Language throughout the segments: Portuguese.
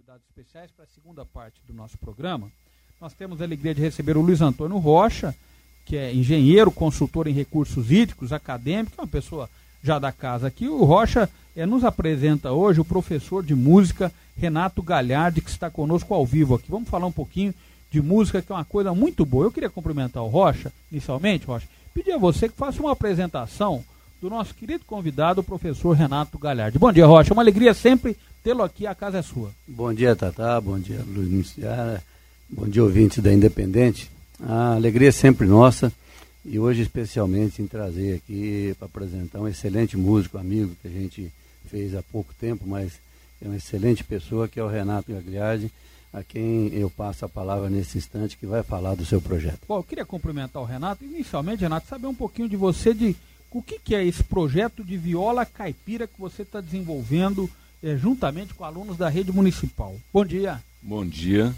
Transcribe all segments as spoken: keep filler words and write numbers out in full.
convidados especiais para a segunda parte do nosso programa. Nós temos a alegria de receber o Luiz Antônio Rocha, que é engenheiro, consultor em recursos hídricos, acadêmico, é uma pessoa já da casa aqui. O Rocha é, nos apresenta hoje o professor de música Renato Galhardi, que está conosco ao vivo aqui. Vamos falar um pouquinho de música, que é uma coisa muito boa. Eu queria cumprimentar o Rocha, inicialmente, Rocha, pedir a você que faça uma apresentação do nosso querido convidado, o professor Renato Galhardi. Bom dia, Rocha, é uma alegria sempre tê-lo aqui, a casa é sua. Bom dia, Tatá, bom dia, Luiz Muciara, bom dia, ouvintes da Independente. A alegria é sempre nossa, e hoje especialmente em trazer aqui para apresentar um excelente músico, amigo, que a gente fez há pouco tempo, mas é uma excelente pessoa, que é o Renato Galhardi, a quem eu passo a palavra nesse instante, que vai falar do seu projeto. Bom, eu queria cumprimentar o Renato, inicialmente, Renato, saber um pouquinho de você, de o que, que é esse projeto de viola caipira que você está desenvolvendo é, juntamente com alunos da rede municipal. Bom dia. Bom dia.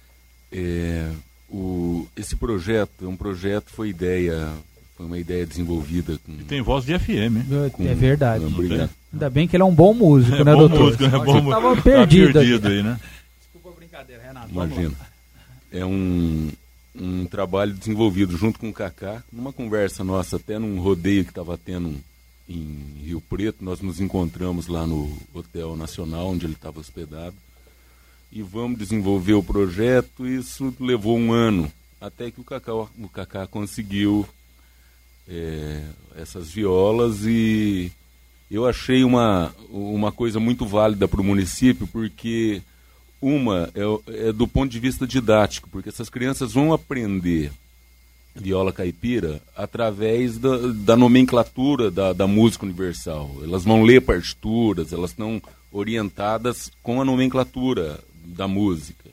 É, o, esse projeto é um projeto, foi ideia, foi uma ideia desenvolvida com... E tem voz de F M, hein? Com, é verdade. Obrigado. Ainda bem que ele é um bom músico, é né, bom doutor? Músico, é bom músico. Estava perdido, tá perdido aí, né? Desculpa a brincadeira, Renato. Imagina. É um... um trabalho desenvolvido junto com o Cacá, numa conversa nossa, até num rodeio que estava tendo em Rio Preto. Nós nos encontramos lá no Hotel Nacional, onde ele estava hospedado, e vamos desenvolver o projeto. Isso levou um ano, até que o Cacá, o Cacá conseguiu é, essas violas, e eu achei uma, uma coisa muito válida para o município, porque... Uma é, é do ponto de vista didático, porque essas crianças vão aprender viola caipira através da, da nomenclatura da, da música universal. Elas vão ler partituras, elas estão orientadas com a nomenclatura da música.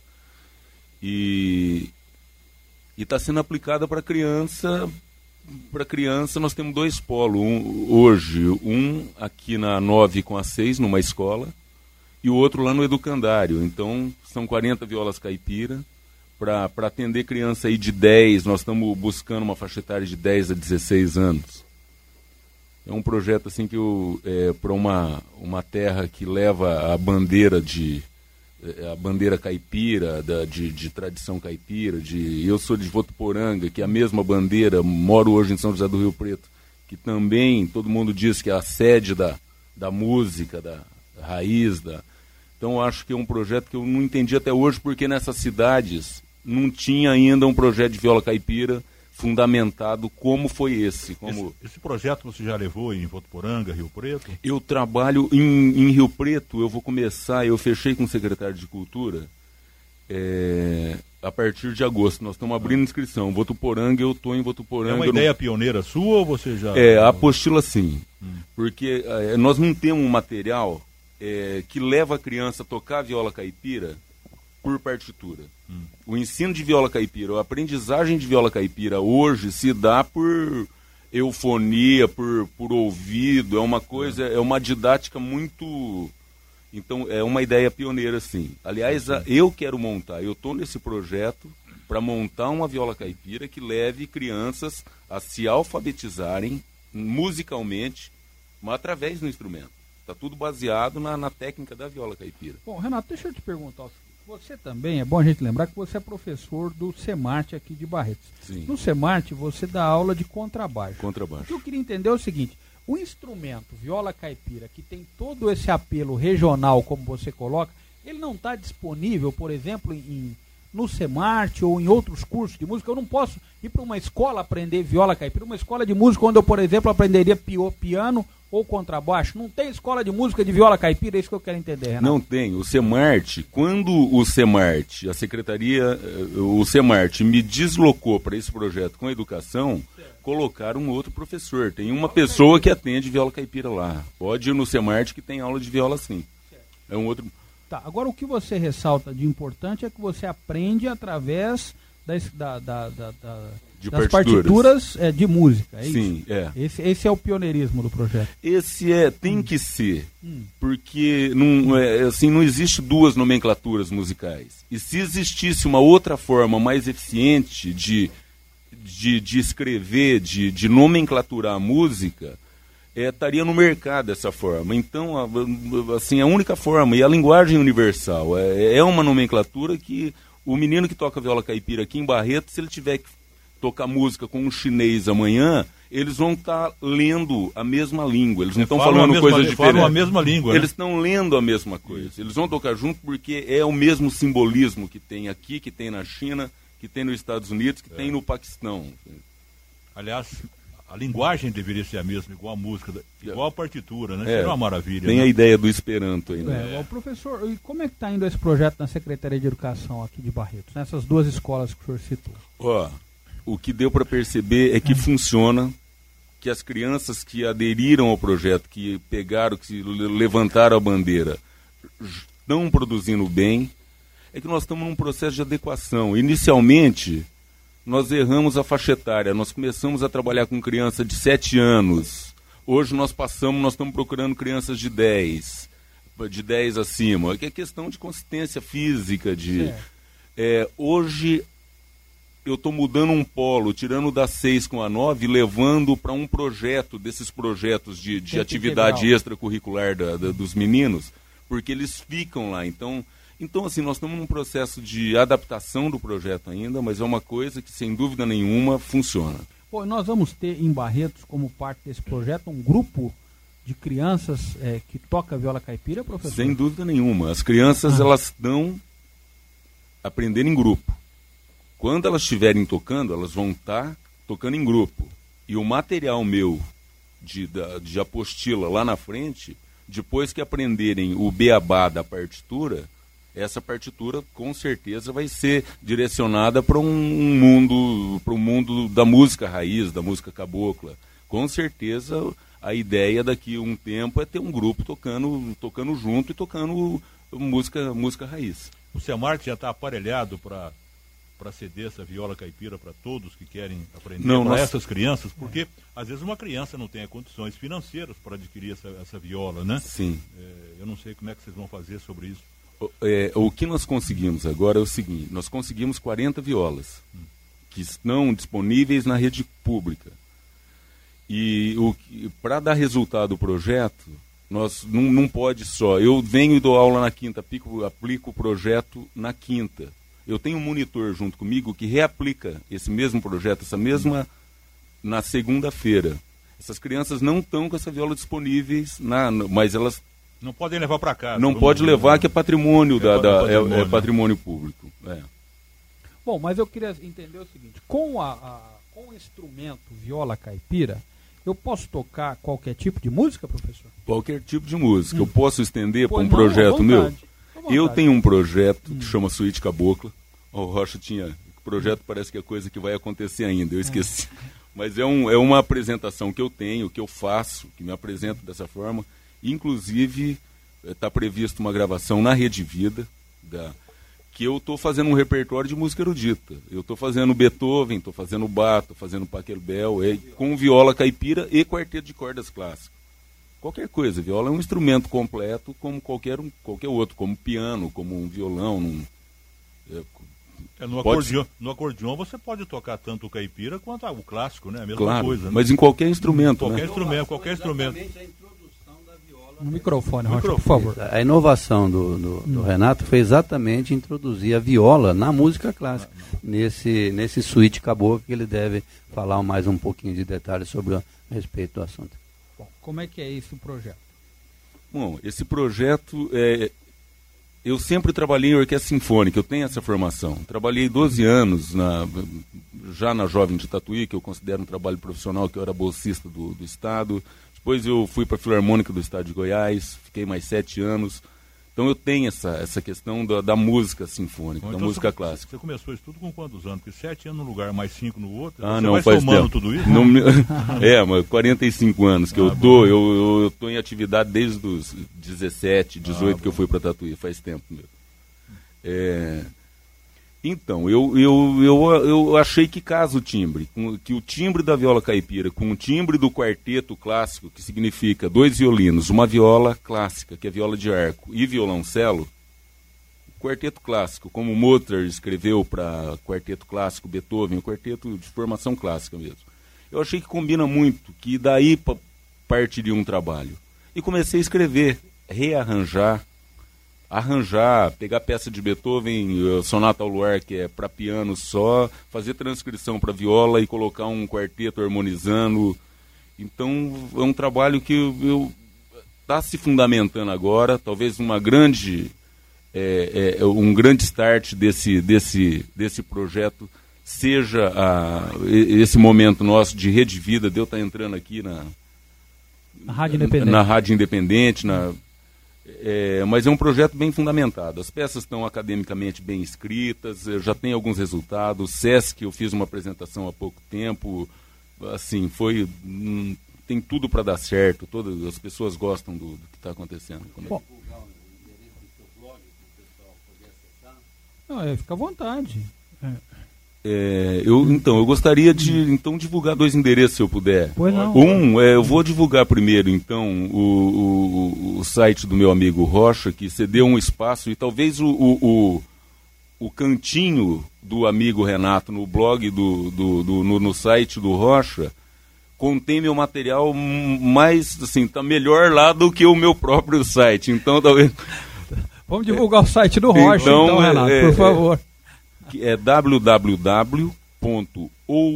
E está sendo aplicada para criança. Para criança nós temos dois polos. Um, hoje, um aqui na nove com a seis, numa escola, e o outro lá no educandário. Então, são quarenta violas caipira para atender criança aí de dez, nós estamos buscando uma faixa etária de dez a dezesseis anos. É um projeto assim que é, para uma, uma terra que leva a bandeira de a bandeira caipira, da, de, de tradição caipira, de, eu sou de Votuporanga, que é a mesma bandeira, moro hoje em São José do Rio Preto, que também todo mundo diz que é a sede da, da música, da raiz da... Então, eu acho que é um projeto que eu não entendi até hoje, porque nessas cidades não tinha ainda um projeto de viola caipira fundamentado como foi esse. Como... Esse, esse projeto você já levou em Votuporanga, Rio Preto? Eu trabalho em, em Rio Preto, eu vou começar, eu fechei com o secretário de Cultura é, a partir de agosto. Nós estamos abrindo inscrição. Votuporanga, eu estou em Votuporanga. É uma ideia não... pioneira sua ou você já... É, a apostila sim, hum. porque é, nós não temos um material... É, que leva a criança a tocar viola caipira por partitura. Hum. O ensino de viola caipira, a aprendizagem de viola caipira hoje se dá por eufonia, por, por ouvido, é uma coisa, é uma didática muito... Então, é uma ideia pioneira, sim. Aliás, a, eu quero montar, eu estou nesse projeto para montar uma viola caipira que leve crianças a se alfabetizarem musicalmente, mas através do instrumento. Está tudo baseado na, na técnica da viola caipira. Bom, Renato, deixa eu te perguntar. Você também, é bom a gente lembrar que você é professor do Semarte aqui de Barretos. Sim. No Semarte você dá aula de contrabaixo. Contrabaixo. O que eu queria entender é o seguinte, o instrumento viola caipira, que tem todo esse apelo regional, como você coloca, ele não está disponível, por exemplo, em, no Semarte ou em outros cursos de música? Eu não posso ir para uma escola aprender viola caipira, uma escola de música onde eu, por exemplo, aprenderia pio, piano ou contrabaixo. Não tem escola de música de viola caipira? É isso que eu quero entender, Renato. Não tem. O Semarte, quando o Semarte, a secretaria, o Semarte me deslocou para esse projeto com a educação, certo, colocaram um outro professor. Tem uma pessoa que atende viola caipira lá. Pode ir no Semarte que tem aula de viola sim. Certo. É um outro... Tá, agora o que você ressalta de importante é que você aprende através das, da, da, da, da, de das partituras, partituras é, de música, é sim, isso? é. Esse, esse é o pioneirismo do projeto. Esse é, tem hum. que ser, hum. porque não, é, assim, não existe duas nomenclaturas musicais. E se existisse uma outra forma mais eficiente de, de, de escrever, de, de nomenclaturar a música, é, estaria no mercado dessa forma. Então, a, assim, a única forma, e a linguagem universal, é, é uma nomenclatura que o menino que toca viola caipira aqui em Barreto, se ele tiver que tocar música com um chinês amanhã, eles vão estar tá lendo a mesma língua, eles não estão falando coisas diferentes. Falam a mesma língua. Eles estão né? lendo a mesma coisa. Isso. Eles vão tocar junto porque é o mesmo simbolismo que tem aqui, que tem na China, que tem nos Estados Unidos, que é. tem no Paquistão. Aliás, a linguagem deveria ser a mesma, igual a música, igual a partitura, né? É, seria uma maravilha. Tem né? a ideia do Esperanto ainda. É, o professor, e como é que está indo esse projeto na Secretaria de Educação aqui de Barretos, nessas duas escolas que o senhor citou? Ó, o que deu para perceber é que é. funciona, que as crianças que aderiram ao projeto, que pegaram, que levantaram a bandeira, estão produzindo bem, é que nós estamos num processo de adequação. Inicialmente, nós erramos a faixa etária, nós começamos a trabalhar com criança de sete anos, hoje nós passamos, nós estamos procurando crianças de dez, de dez acima, que é questão de consistência física, de... É, hoje eu estou mudando um polo, tirando da seis com a nove, levando para um projeto, desses projetos de, de atividade extracurricular da, da, dos meninos, porque eles ficam lá, então... Então, assim, nós estamos num processo de adaptação do projeto ainda, mas é uma coisa que, sem dúvida nenhuma, funciona. Pô, nós vamos ter em Barretos, como parte desse projeto, um grupo de crianças é, que toca viola caipira, professor? Sem dúvida nenhuma. As crianças, ah. elas estão aprendendo em grupo. Quando elas estiverem tocando, elas vão estar tocando em grupo. E o material meu de, de apostila lá na frente, depois que aprenderem o beabá da partitura... essa partitura com certeza vai ser direcionada para um mundo, para o mundo da música raiz, da música cabocla. Com certeza a ideia daqui a um tempo é ter um grupo tocando, tocando junto e tocando música, música raiz. O Semarc já está aparelhado para para ceder essa viola caipira para todos que querem aprender, para nós... essas crianças, porque às vezes uma criança não tem condições financeiras para adquirir essa, essa viola, né? Sim. É, eu não sei como é que vocês vão fazer sobre isso. É, o que nós conseguimos agora é o seguinte, nós conseguimos quarenta violas hum. que estão disponíveis na rede pública. E para dar resultado ao projeto, nós não, não pode só, eu venho e dou aula na quinta, aplico, aplico o projeto na quinta. Eu tenho um monitor junto comigo que reaplica esse mesmo projeto, essa mesma, na segunda-feira. Essas crianças não estão com essa viola disponíveis, na, mas elas... Não podem levar para casa. Não pode dizer, levar, que é patrimônio, é da, da, patrimônio, é, é né? patrimônio público. É. Bom, mas eu queria entender o seguinte, com, a, a, com o instrumento viola caipira, eu posso tocar qualquer tipo de música, professor? Qualquer tipo de música. Hum. Eu posso estender para um não, projeto meu? Eu tenho um projeto hum. que chama Suíte Cabocla. O Rocha tinha... O projeto parece que é coisa que vai acontecer ainda, eu esqueci. É. Mas é, um, é uma apresentação que eu tenho, que eu faço, que me apresento dessa forma. Inclusive, está previsto uma gravação na Rede Vida, da, que eu estou fazendo um repertório de música erudita. Eu estou fazendo Beethoven, estou fazendo Bach, estou fazendo Pachelbel, é, com viola caipira e quarteto de cordas clássico. Qualquer coisa, viola é um instrumento completo como qualquer, um, qualquer outro, como piano, como um violão. Num, é, é, no, acordeon, no acordeon você pode tocar tanto o caipira quanto o clássico, né? A mesma claro, coisa. Né? Mas em qualquer instrumento. Qualquer né? instrumento, qualquer instrumento. No microfone, Rocha, por favor. A inovação do, do, do hum. Renato foi exatamente introduzir a viola na música clássica, nesse, nesse suíte caboclo, que ele deve falar mais um pouquinho de detalhes sobre a, a respeito do assunto. Bom, como é que é esse projeto? Bom, esse projeto, é, eu sempre trabalhei em orquestra sinfônica, eu tenho essa formação. Trabalhei doze anos na, já na Jovem de Tatuí, que eu considero um trabalho profissional, que eu era bolsista do, do Estado. Depois eu fui para a Filarmônica do Estado de Goiás, fiquei mais sete anos. Então eu tenho essa, essa questão da, da música sinfônica, Bom, da então música você, clássica. Você começou isso tudo com quantos anos? Porque sete anos num lugar, mais cinco no outro, ah, você não, vai faz somando tempo. tudo isso? Não, é, mas quarenta e cinco anos que ah, eu tô, eu estou em atividade desde os dezessete, dezoito ah, que eu fui para Tatuí, faz tempo mesmo. É... Então, eu, eu, eu, eu achei que casa o timbre, que o timbre da viola caipira com o timbre do quarteto clássico, que significa dois violinos, uma viola clássica, que é viola de arco, e violoncelo, quarteto clássico, como Mozart escreveu para quarteto clássico, Beethoven, o quarteto de formação clássica mesmo. Eu achei que combina muito, que daí partiria um trabalho? E comecei a escrever, rearranjar, arranjar, pegar peça de Beethoven, Sonata ao Luar, que é para piano só, fazer transcrição para viola e colocar um quarteto harmonizando. Então é um trabalho que eu está se fundamentando agora, talvez uma grande, é, é, um grande start desse, desse, desse projeto seja a, esse momento nosso de Rede Vida, de eu estar entrando aqui na, na Rádio Independente. Na Rádio Independente, na, é, mas é um projeto bem fundamentado. As peças estão academicamente bem escritas, eu já tenho alguns resultados. O Sesc, eu fiz uma apresentação há pouco tempo, assim, foi, hum, tem tudo para dar certo, todas as pessoas gostam do, do que está acontecendo. Bom, não, é, fica à vontade. É. É, eu, então, eu gostaria de então divulgar dois endereços, se eu puder. Pois não. Um, é, eu vou divulgar primeiro, então, o, o, o site do meu amigo Rocha, que cedeu um espaço, e talvez o, o, o, o cantinho do amigo Renato no blog, do, do, do, no, no site do Rocha, contém meu material mais, assim, tá melhor lá do que o meu próprio site. Então, talvez... Vamos divulgar o site do Rocha, então, então Renato, é, por favor. Que é w w w ponto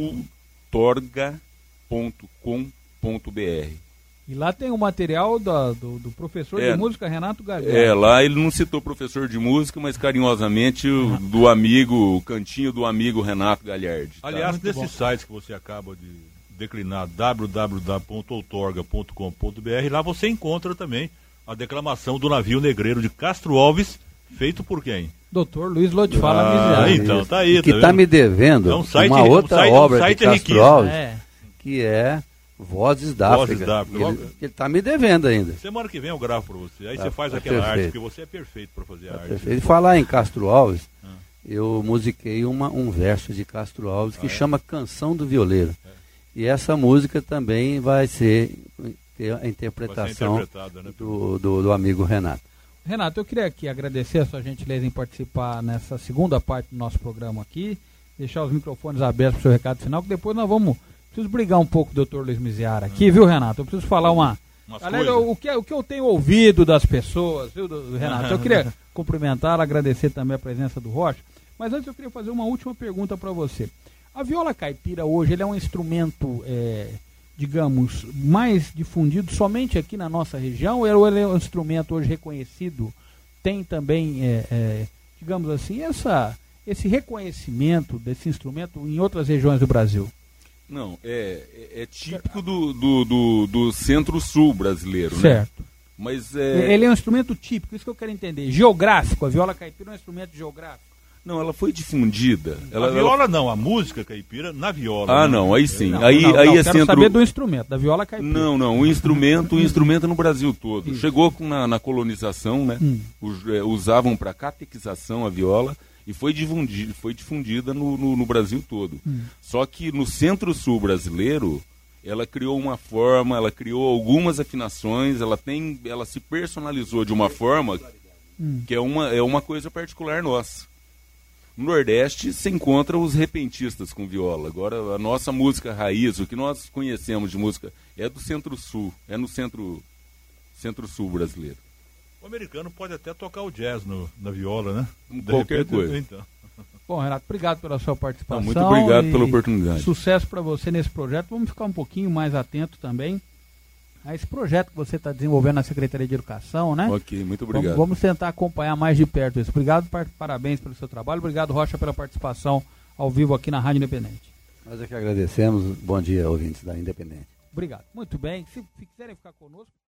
outorga ponto com ponto b r. E lá tem o material da, do, do professor é, de música Renato Gagliardi. É, lá ele não citou professor de música, mas carinhosamente o, do amigo, o cantinho do amigo Renato Gagliardi. Tá? Aliás, nesses sites que você acaba de declinar, w w w ponto outorga ponto com ponto b r, lá você encontra também a declamação do navio negreiro de Castro Alves, feito por quem? doutor Luiz Lodfala ah, Miziari. Então, tá aí, que tá está me devendo é um site, uma outra um site, obra um site de Castro riquíssimo. Alves, É. que é Vozes da Vozes África. da África. Ele está me devendo ainda. Semana que vem eu gravo para você. Aí tá, você faz tá aquela perfeito. arte, porque você é perfeito para fazer tá a arte. Perfeito. E falar em Castro Alves, ah. eu musiquei uma, um verso de Castro Alves que ah, é? chama Canção do Violeiro. É. E essa música também vai ser ter a interpretação né, do, do, do amigo Renato. Renato, eu queria aqui agradecer a sua gentileza em participar nessa segunda parte do nosso programa aqui, deixar os microfones abertos para o seu recado final, que depois nós vamos, preciso brigar um pouco com o doutor Luiz Miziari aqui, hum. viu, Renato? Eu preciso falar uma... Aliás, o que, o que eu tenho ouvido das pessoas, viu, do, do Renato? Eu queria cumprimentar, agradecer também a presença do Rocha, mas antes eu queria fazer uma última pergunta para você. A viola caipira hoje, ele é um instrumento... É, digamos, mais difundido somente aqui na nossa região, ou ele é um instrumento hoje reconhecido, tem também, é, é, digamos assim, essa, esse reconhecimento desse instrumento em outras regiões do Brasil? Não, é, é típico do, do, do, do centro-sul brasileiro, certo. Né? Mas é... Ele é um instrumento típico, isso que eu quero entender. Geográfico, a viola caipira é um instrumento geográfico. Não, ela foi difundida. Ela, a viola ela... não, a música caipira na viola. Ah, não, não, aí sim. Não, aí, não, aí não, é quero centro... saber do instrumento, da viola caipira. Não, não, o instrumento, o instrumento é no Brasil todo. Isso. Chegou na, na colonização, né? Hum. Us, é, usavam para catequização a viola e foi difundida, foi difundida no, no, no Brasil todo. Hum. Só que no centro-sul brasileiro, ela criou uma forma, ela criou algumas afinações, ela tem, ela se personalizou de uma forma hum. que é uma, é uma coisa particular nossa. No Nordeste se encontra os repentistas com viola. Agora, a nossa música raiz, o que nós conhecemos de música, é do Centro-Sul, é no centro, centro-sul brasileiro. O americano pode até tocar o jazz no, na viola, né? De Qualquer repente, coisa. Então. Bom, Renato, obrigado pela sua participação. Não, muito obrigado pela oportunidade. Sucesso para você nesse projeto. Vamos ficar um pouquinho mais atento também a esse projeto que você está desenvolvendo na Secretaria de Educação, né? Ok, muito obrigado. Vamos, vamos tentar acompanhar mais de perto isso. Obrigado, par, parabéns pelo seu trabalho. Obrigado, Rocha, pela participação ao vivo aqui na Rádio Independente. Nós é que agradecemos. Bom dia, ouvintes da Independente. Obrigado. Muito bem. Se, se quiserem ficar conosco...